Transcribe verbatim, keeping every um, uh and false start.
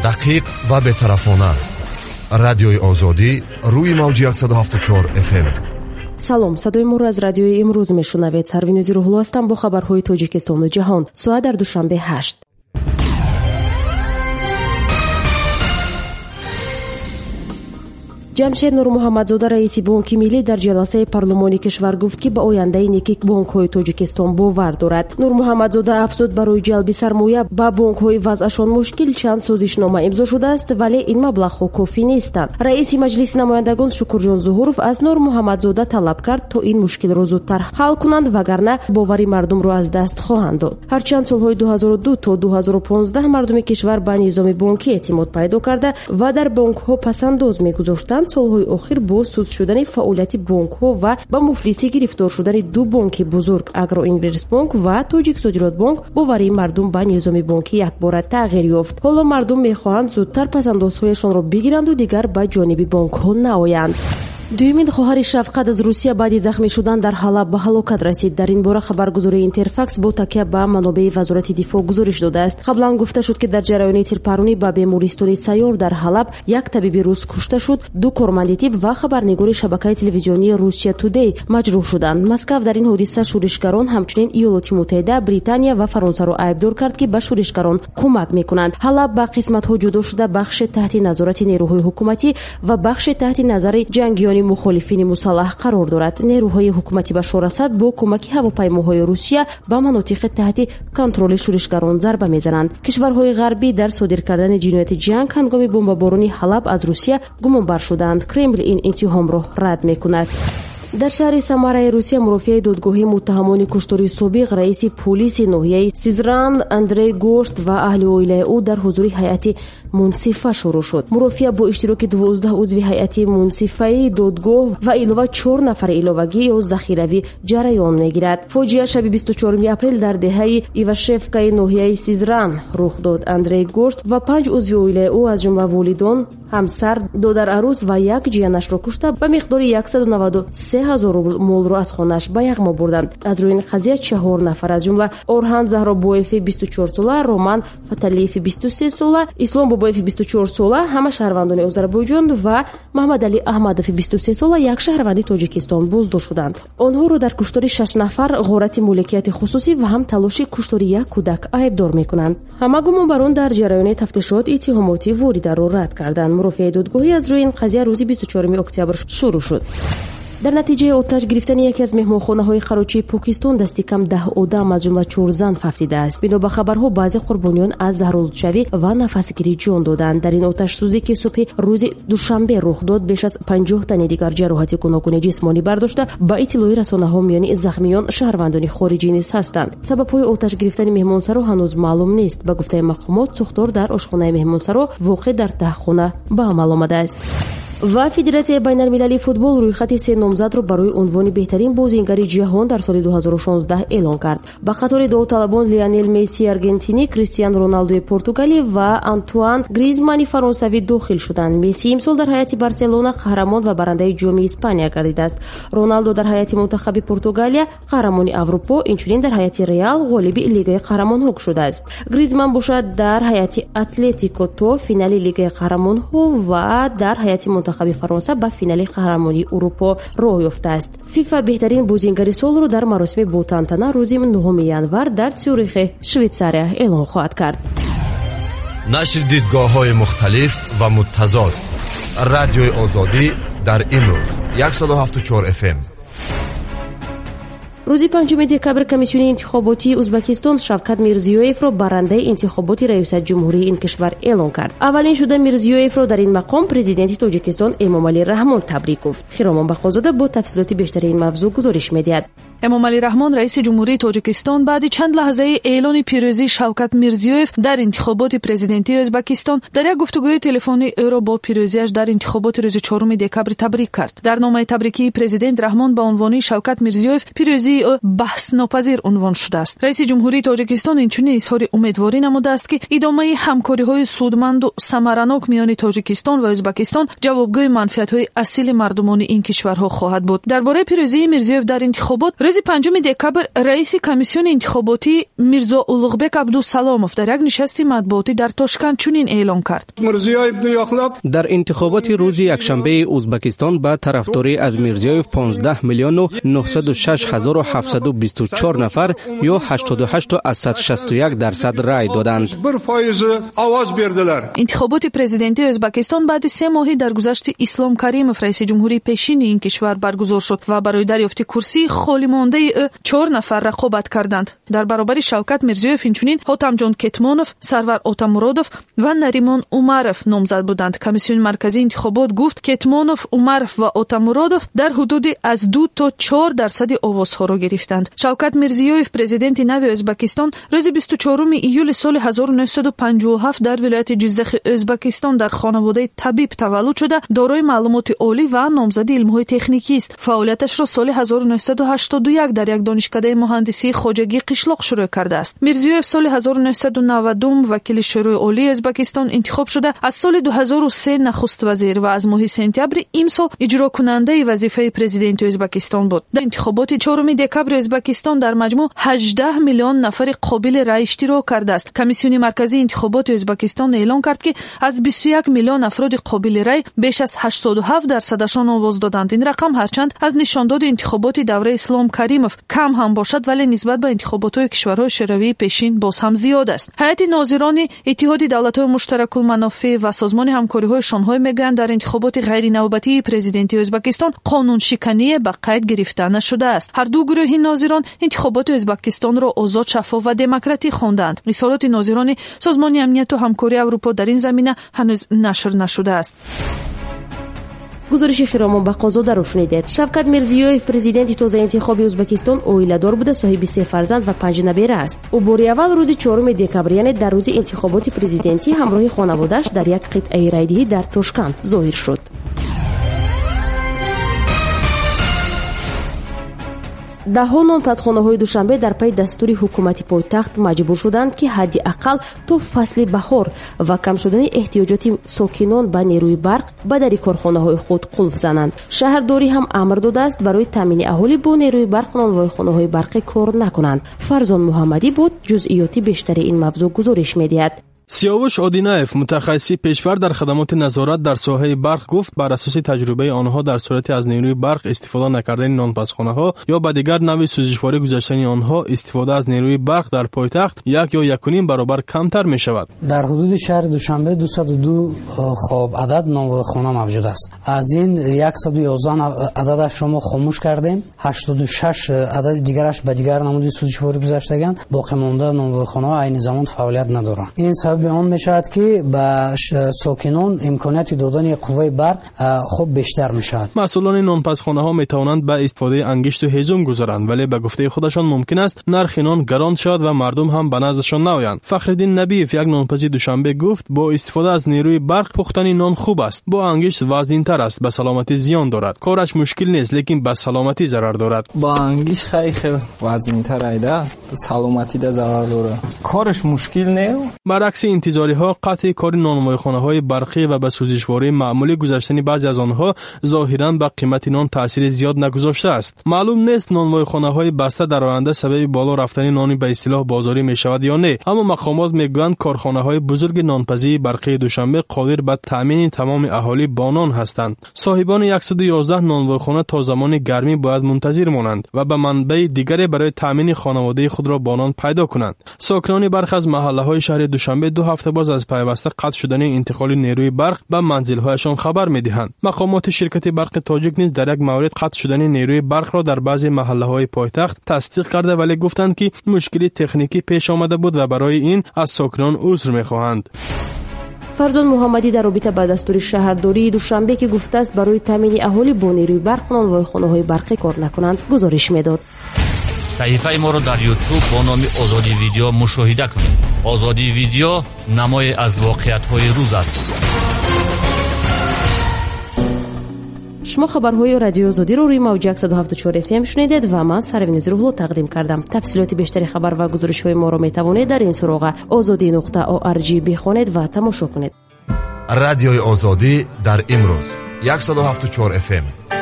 دقیق و بی‌طرفانه. رادیوی آزادی روی موج صد و هفتاد و چهار اف ام. салом, садои моро аз радиои имрӯз мешунавед. Сарвинози Рӯҳулло ҳастам бо хабарҳои Тоҷикистону ҷаҳон. Соат дар душанбе ҳашт. ҷамшед Нурмуҳаммадзода раиси Бонки Миллӣ дар ҷаласаи парлумони кишвар гуфт ки ба ояндаи неки бонкҳои Тоҷикистон бовар дорад. Нурмуҳаммадзода афзуд, барои ҷалби сармоя ба бонкҳои вазъашон мушкил чанд созишнома имзо шудааст, вале ин маблағҳо кофӣ нестанд. Раиси маҷлиси намояндагон Шукурҷон Зуҳуров аз Нурмуҳаммадзода талаб кард, то ин мушкилро зудтар ҳал кунанд, вагарна бовари мардумро аз даст хоҳанд дод. ҳарчанд солҳои ду ҳазору ду то ду ҳазору понздаҳ мардуми кишвар ба низоми бонкӣ эътимод пайдо карда ва дар бонкҳо пасандоз мегузоштанд, солҳои охир бо суд шудани фаъолияти бонкҳо ва ба муфлисӣ гирифтор шудани ду бонки бузург Агроинвестбанк ва Тоҷиксоҷиротбонк боварии мардум ба низоми бонкӣ якбора тағйир ёфт. ҳоло мардум мехоҳанд зудтар пасандозҳояшонро бигиранду дигар ба ҷониби бонкҳо наоянд. дуюмин хоҳари Шавқат аз Русия баъди захмӣ шудан дар Ҳалаб ба ҳалокат расид. Дар ин бора хабаргузории Интерфакс бо такя ба манобеи Вазорати дифоъ гузориш додааст. Қаблан гуфта шуд ки дар ҷараёни тирпаронӣ ба бемористони сайёр дар Ҳалаб як табиби рус кушта шуд, ду корманди тиб ва хабарнигори шабакаи телевизионии Russia Today маҷрӯҳ шуданд. Москав дар ин ҳодиса шӯришгарон, ҳамчунин Иёлоти Муттаҳида, Британия ва Фаронсаро айбдор кард ки ба шӯришгарон кӯмак мекунанд. Ҳалаб ба қисматҳо ҷудо шуда бахше таҳти назорати нерӯҳои ҳукуматӣ ва бахше таҳти назари ҷангиёни мухолифини мусаллаҳ қарор дорад. Нерӯҳои ҳукуматӣ Башор Асад бо кӯмаки ҳавопаймоҳои Русия ба манотиқи таҳти контроли шӯришгарон зарба мезананд. Кишварҳои ғарбӣ дар содир кардани ҷинояти ҷанг ҳангоми бомбаборони Ҳалаб аз Русия гумонбар шуданд. Кремл ин иттиҳомро рад мекунад. дар шаҳри Самараи Русия мурофиаи додгоҳи муттаҳамони куштори собиқ раиси полиси ноҳияи Сизран Андрей Гошт ва аҳли оилаи ӯ дар ҳузури ҳайати мунсифа шурӯъ шуд. Мурофиа бо иштироки дувоздаҳ узви ҳайати мунсифаи додгоҳ ва илова чор нафари иловагӣ ё захиравӣ ҷараён мегирад. Фоҷиа шаби бисту чорум апрел дар деҳаи Ивашевкаи ноҳияи Сизран рух дод. Андрей Гошт ва панҷ узви оилаи ӯ аз ҷумла волидон, ҳамсар, додарарӯз ва як ҷиянашро кушта ба миқдори яксаду наваду се ҳазор рубл молро аз хонааш ба яғмо бурданд. Аз рӯи ин қазия чаҳор нафар аз ҷумла Орҳан Заҳробоеви бисту чор сола, Роман Фаталиеви бисту се сола, Ислом Бобоеви бисту чор сола, ҳама шаҳрвандони Озарбойҷон ва Маҳмадалӣ Аҳмадови бисту се сола, як шаҳрванди Тоҷикистон боздор шуданд. Онҳоро дар куштори шаш нафар, ғорати мулкияти хусусӣ ва ҳам талоши куштори як кӯдак айбдор мекунанд. Ҳама гумонбарон дар ҷараёни тафтишот иттиҳомоти воридаро рад карданд. Мурофиаи додгоҳӣ аз рӯи ин қазия рӯзи бисту чорум октябр шурӯъ шуд. дар натиҷаи оташ гирифтани яке аз меҳмонхонаҳои Қарочии Покистон дасти кам даҳ одам аз ҷумла чор зан фафтидааст. Бино ба хабарҳо баъзе қурбониён аз заҳролудшавӣ ва нафасгирӣ ҷон доданд. Дар ин оташсӯзӣ ки субҳи рӯзи душанбе рух дод, беш аз панҷоҳ тани дигар ҷароҳати гуногуни ҷисмонӣ бардошта, ба иттилои расонаҳо миёни захмиён шаҳрвандони хориҷӣ низ ҳастанд. Сабабҳои оташ гирифтани меҳмонсаро ҳанӯз маълум нест. Ба гуфтаи мақомот, сӯхтор дар ошхонаи меҳмонсаро воқеъ дар таҳхона ба амал омадааст. ва Федератсияи байналмилалии футбол рӯйхати се номзадро барои унвони беҳтарин бозингари ҷаҳон дар соли ду ҳазору шонздаҳ эълон кард. Ба қатори доуталабон Лионел Месси Аргентинӣ, Криштиану Роналдуи Португалӣ ва Антуан Гризмани фаронсавӣ дохил шуданд. Месси имсол дар ҳайати Барселона қаҳрамон ва барандаи ҷоми Испания гардидааст. Роналдо дар ҳайати мунтахаби Португалия қаҳрамони Аврупо, инчунин дар ҳайати Реал ғолиби Лигаи Қаҳрамонҳо шудааст. Гризман бошад дар ҳайати Атлетико то финали Лигаи Қаҳрамонҳо ва дар ҳайати мунтахаби Фаронса ба финали қаҳрамонии Урупо роҳ ёфтааст. ФИФА беҳтарин бозингари солро дар маросими ботантана рӯзи нӯҳуми январ дар Цюрихи, Швейтсария эълон хоҳад кард. нашр дидгоҳҳои мухталиф ва муттазод. Радиои Озодӣ дар имрӯз яксад و ҳафтад و чор эф эм. рӯзи панҷуми декабр Комиссиони интихоботии Узбекистон Шавкат Мирзиёевро барандаи интихоботи раисатҷумҳурии ин кишвар эълон кард. Аввалин шуда Мирзиёевро дар ин мақом президенти Тоҷикистон Эмомалӣ Раҳмон табрик гуфт. Хиромон Бахозода бо тафсилоти бештари ин мавзӯъ гузориш медиҳад. Эмомалӣ Раҳмон, раиси ҷумҳурии Тоҷикистон, баъди чанд лаҳзаи эълони пирӯзии Шавкат Мирзиёев дар интихоботи президентии Ӯзбекистон дар як гуфтугӯи телефонӣ ӯро бо пирӯзиаш дар интихоботи рӯзи чоруми декабр табрик кард. Дар номаи табрикии президент Раҳмон ба унвони Шавкат Мирзиёев пирӯзии ӯ баҳснопазир унвон шудааст. Раиси ҷумҳурии Тоҷикистон инчунин изҳори умедворӣ намудааст ки идомаи ҳамкориҳои судманду самаранок миёни Тоҷикистон ва Ӯзбекистон ҷавобгӯи манфиатҳои асили мардумони ин кишварҳо хоҳад буд. Дар бораи пирӯзии Мирзиёев дар интихобот рӯзи панҷуми декабр раиси комиссиони интихоботӣ Мирзо Улуғбек Абдусаломов дар як нишасти матбуотӣ дар Тошкент чунин эълон кард. дар интихоботи рӯзи якшанбеи Узбекистон ба тарафдорӣ аз Мирзиёев понздаҳ миллиону нӯҳсаду шаш ҳазору ҳафтсаду бисту чор нафар ё ҳаштоду ҳашт аз сад шасту як дарсад рай доданд. интихоботи президентии Ӯзбекистон баъди се моҳи даргузашти Ислом Каримов раиси ҷумҳурии пешини ин кишвар баргузор шуд ва барои дарёфти курсии холимондаи ӯ чор нафар рақобат карданд. дар баробари Шавкат Мирзиёев инчунин Ҳотамҷон Кетмонов, Сарвар Отамуродов ва Наримон Умаров номзад буданд. Комиссиони марказии интихобот гуфт Кетмонов, Умаров ва Отамуродов дар ҳудуди аз ду то чор дарсади овозҳоро гирифтанд. Шавкат Мирзиёев президенти нави Ӯзбекистон рӯзи бисту чоруми июли соли ҳазору нӯҳсаду панҷоҳу ҳафт дар вилояти Ҷиззахи Ӯзбекистон дар хонаводаи табиб таваллуд шуда дорои маълумоти олӣ ва номзади илмҳои техникист. Фаъолияташро соли ҳазору нӯҳсаду ҳаштоду як дар як донишкадаи муҳандисии хоҷагии қишлоқ шурӯъ кардааст. Мирзиёев соли ҳазору нӯҳсаду навадум вакили шӯрои олии Ӯзбекистон интихоб шуда аз соли ду ҳазору се нахуст вазир ва аз моҳи сентябри имсол иҷрокунандаи вазифаи президенти Ӯзбекистон буд. дар интихоботи чоруми декабри Ӯзбекистон дар маҷмӯъ ҳаждаҳ миллион нафари қобили рай иштирок кардааст. Комиссиони марказии интихоботи Ӯзбекистон эълон кард ки аз бисту як миллион афроди қобили рай беш аз ҳаштоду ҳафт дарсадашон овоз доданд. ин рақам ҳарчанд аз нишондоди интихоботи давраи Ислом Каримов кам ҳам бошад, вале нисбат ба интихоботҳои кишварҳои шӯравии пешин боз ҳам зиёд аст. ҳайати нозирони Иттиҳоди давлатҳои муштаракулманофеъ ва созмони ҳамкориҳои шонҳой мегӯянд, дар интихоботи ғайринавбатии президентии Ӯзбекистон қонуншикание ба қайд гирифта нашудааст. ҳар ду гурӯҳи нозирон интихоботи Ӯзбекистонро озод, шаффоф ва демократӣ хонданд. изҳороти нозирони Созмони амнияту ҳамкории Аврупо дар ин замина ҳанӯз нашр нашудааст. гузориши Хиромон Бақозодаро шунидед. Шавкат Мирзиёев президенти тозаинтихоби Ӯзбекистон оиладор буда, соҳиби се фарзанд ва панҷ набера аст. ӯ бори аввал рӯзи чоруми декабр, яъне дар рӯзи интихоботи президентӣ ҳамроҳи хонаводааш дар як қитъаи райдиҳӣ дар Тошкент зоҳир шуд. даҳҳо нонпазхонаҳои Душанбе дар пайи дастури ҳукумати пойтахт маҷбур шуданд, ки ҳадди аққал то фасли баҳор ва кам шудани эҳтиёҷоти сокинон ба нерӯи барқ ба дари корхонаҳои худ қулф зананд. Шаҳрдорӣ ҳам амр додааст барои таъмини аҳолӣ бо нерӯи барқ нонвойхонаҳои барқӣ кор накунанд. Фарзон Муҳаммадӣ буд ҷузъиёти бештари ин мавзӯъ гузориш медиҳад. Сиёвуш Одинаев, мутахассиси пешвар дар хадамоти назорат дар соҳаи барқ, гуфт бар асоси таҷрубаи онҳо дар сурати аз нерӯи барқ истифода накардани нонпазхонаҳо ё ба дигар навъи сӯзишворӣ гузаштани онҳо истифода аз нерӯи барқ дар пойтахт як ё якуним баробар камтар мешавад. дар ҳудуди шаҳри Душанбе дусаду ду хоб адад нонвойхона мавҷуд аст. аз ин яксаду ёздаҳ ададашро мо хомӯш кардем, ҳаштоду шаш адади дигараш ба дигар намуди сӯзишворӣ гузаштаганд, боқӣ монда нонвойхонаҳо айни замон фаъолият надоранд. ин сабаби он мешавад ки ба сокинон имконияти додани қувваи барқ хуб бештар мешавад. масъулони нонпазхонаҳо метавонанд ба истифодаи ангишту ҳезум гузаранд, вале ба гуфтаи худашон мумкин аст нархи нон гарон шавад ва мардум ҳам ба наздашон наоянд. Фахриддин Набиев, як нонпази Душанбе, гуфт бо истифода аз нерӯи барқ пухтани нон хуб аст, бо ангишт вазнинтар аст, ба саломатӣ зиён дорад. кораш мушкил нест, лекин ба саломатӣ зарар дорад. бо ангишт хай хел вазнинтар айда саломатида зарар дорад. кораш мушкил не. баръакси интизориҳо, қатъи кори нонвойхонаҳои барқӣ ва ба сӯзишвории маъмулӣ гузаштани баъзе аз онҳо зоҳиран ба қимати нон таъсири зиёд нагузоштааст. маълум нест нонвойхонаҳои баста дар оянда сабаби боло рафтани нони ба истилоҳ бозорӣ мешавад ё не, аммо мақомот мегӯянд корхонаҳои бузурги нонпазии барқии Душанбе қодир ба таъмини тамоми аҳолӣ бо нон ҳастанд. соҳибони яксаду ёздаҳ нонвойхона то замони гармӣ бояд мунтазир монанд ва ба манбаи дигаре барои таъмини хонаводаи худро бо нон пайдо кунанд. сокинони бархи аз маҳаллаҳои шаҳри Душанбе ду ҳафта боз аз пайваста қатъ шудани интиқоли нерӯи барқ ба манзилҳояшон хабар медиҳанд. мақомоти ширкати барқи тоҷик низ дар як маврид қатъ шудани нерӯи барқро дар баъзе маҳаллаҳои пойтахт тасдиқ карда, вале гуфтанд ки мушкили техникӣ пеш омада буд ва барои ин аз сокинон узр мехоҳанд. Фарзон Муҳаммадӣ дар робита ба дастури шаҳрдории Душанбе, ки гуфтааст барои таъмини аҳолӣ бо нерӯи барқ нонвойхонаҳои барқӣ кор накунанд, гузориш медод. саҳифаи моро дар YouTube бо номи Озодӣ видео мушоҳида кунед. Озодӣ видео намое аз воқеиятҳои рӯз аст. шумо хабарҳои радиои Озодиро рӯи мавҷи яксаду ҳафту чор эф эм шунидед ва ман Сарвинози Рӯҳло тақдим кардам. тафсилоти бештари хабар ва гузоришҳои моро метавонед дар ин суроға озодӣ нуқта орг бихонед ва тамошо кунед. радиои Озодӣ дар имрӯз яксаду ҳафту чор эф эм.